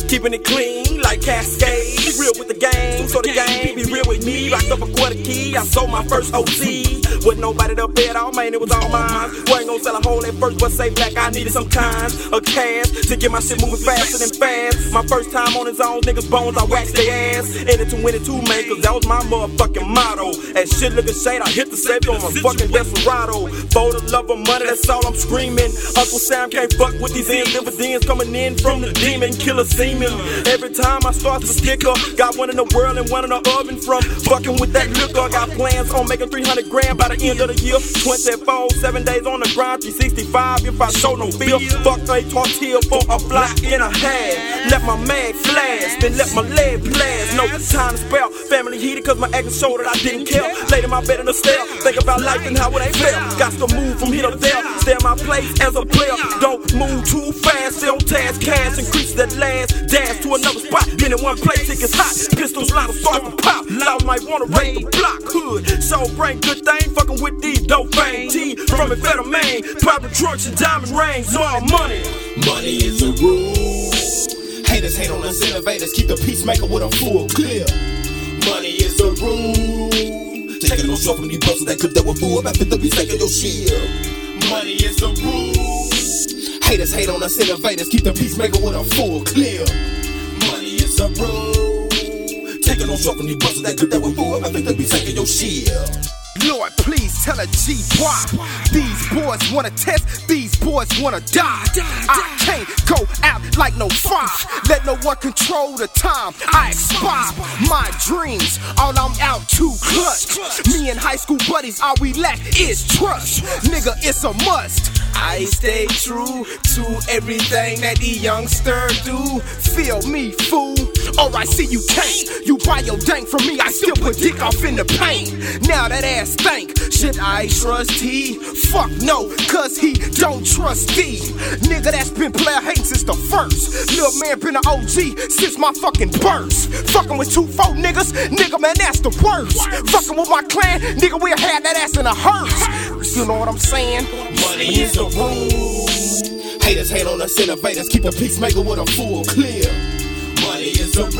keeping it clean like Cascade. Real with the game, so the game be real with me. Locked up a quarter key, I sold my first OC. Wasn't nobody to pay it all, man, it was all mine. Wasn't gonna sell a hole at first, but say black, I needed some kind of cash to get my shit moving faster than fast. My first time on his own, niggas bones, I waxed their ass. In it to win it too, man, cause that was my motherfucking motto. As shit looking shade, I hit the set on my fucking Desperado. For the love of money, that's all I'm screaming. Uncle Sam can't fuck with these end dividends coming in from the demon killer semen. Every time I start to stick up, got one in the world and one in the oven from fucking with that liquor. Got plans on making 300 grand by the end of the year. 24, 7 days on the grind, 365 if I show no fear. Fuck a tortilla for a block and a half. Let my mag flash, then let my leg blast. No time to spell, family heated cause my ex showed that I didn't care. Laid in my bed in the stare, think about life and how it ain't fair. Got to move from here to there, stay in my place as a player. Don't move too fast, stay on task, cash increase that last. Dash to another spot, been in one place, it gets hot. Pistols line start to pop, loud might wanna raid the block. Hood, so bring good thing, fucking with these dope fame. T from amphetamine, private trucks and diamond rings, all money. Money is a rule. Haters hate on us innovators, keep the peacemaker with a full clear. Money is a rule. Taking no short from these busters that could that were fool after the be taking your shit. Money is the rule. Haters hate on us innovators, keep the peacemaker with a full clear. Money is a rule. Taking no short from these busters that could that were fool after the be taking your shit. Lord, please tell a G why these boys wanna test, these boys wanna die. I can't go out like no fire. Let no one control the time I expire. My dreams, all I'm out to clutch. Me and high school buddies, all we lack is trust. Nigga, it's a must. I stay true to everything that the youngsters do. Feel me, fool, or I see you can't. You buy your dank from me, I still put dick off in the paint. Now that ass stank, should I trust he? Fuck no, cause he don't trust thee. Nigga, that's been player hating since the first. Little man been an OG since my fucking birth. Fucking with 2-4 niggas, nigga man, that's the worst. Fucking with my clan, nigga, we'll have that ass in a hearse. You know what I'm saying? Money is the rule. Haters hate on us innovators, keep the peacemaker with a full clear. Money is the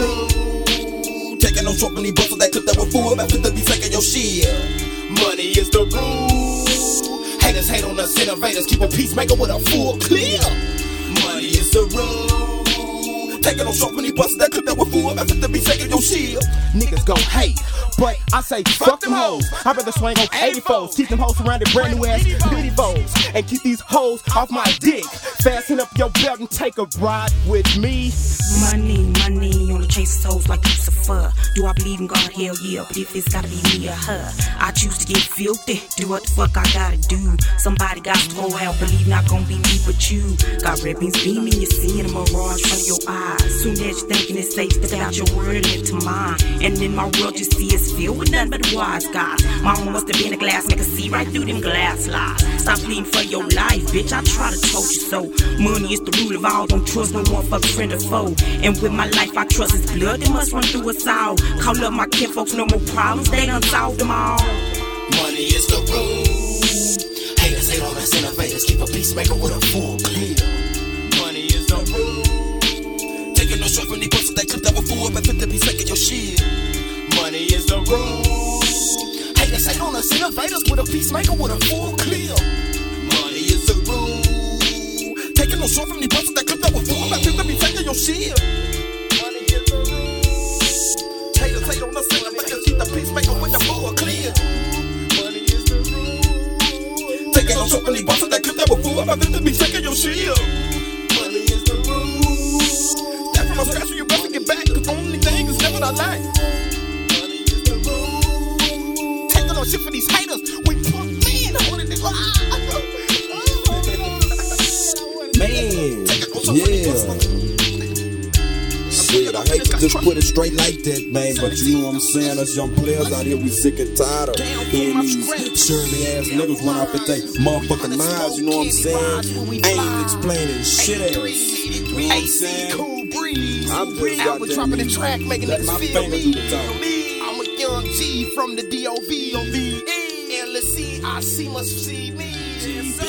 rule. Taking no short from these busters that could that were fool after the be taking your shit. Money is the rule. Haters hate on us innovators, keep a peacemaker with a full clear. Money is the rule. Taking no short from these busters that could that were fool after the be taking your shit. Niggas gon' hate, but I say fuck them hoes. I'd rather swing on 84s, keep them hoes surrounded brand new ass bitty foes, and keep these hoes off my dick. Fasten up your belt and take a ride with me. Money, money on the chase of souls like Lucifer. Do I believe in God? Hell yeah, but if it's gotta be me or her, I choose to get filthy. Do what the fuck I gotta do. Somebody got to hold out, believe not gonna be me but you. Got red beans beaming, you're seeing a mirage from your eyes. Soon as you're thinking it's safe, step out your word and into mine. And in my world you see it's filled with nothing but wise guys. Mama must have been a glass, make her see right through them glass lies. Stop pleading for your life, bitch, I try to told you so. Money is the root of all, don't trust no one fuck friend or foe. And with my life I trust his blood, it must run through us all. Call up my kin folks, no more problems, they done solved them all. Money is the rule. Haters hate on us innovators, keep a peacemaker with a full clear. Money is the rule. Taking no short from these busters that could that were fool after the be taking your shit. Money is the rule. Haters hate on us innovators with a peacemaker with a full clear. Money is the rule. Taking no short from these busters that could that were fool after the be taking your shit. Money is the rule. Haters hate on us innovators, keep the peacemaker with a full clear. Money is the rule. Taking no short from these busters that could that were fool after the be taking your shit. Money is the rule. That's from a scratch when you about to get back, cause the only thing is never I like. Shit for these haters, we put in on it. Man, yeah. Shit, I hate to just put it straight like that, man, but you know what I'm saying? Us young players out here, we sick and tired of hearing these surly ass niggas run off at they motherfucking minds, you know what I'm saying? Ain't explaining shit else. You know what I'm saying? I'm just out with dropping the track, making niggas feel me. Young G from the DOV, LC, I see must see me.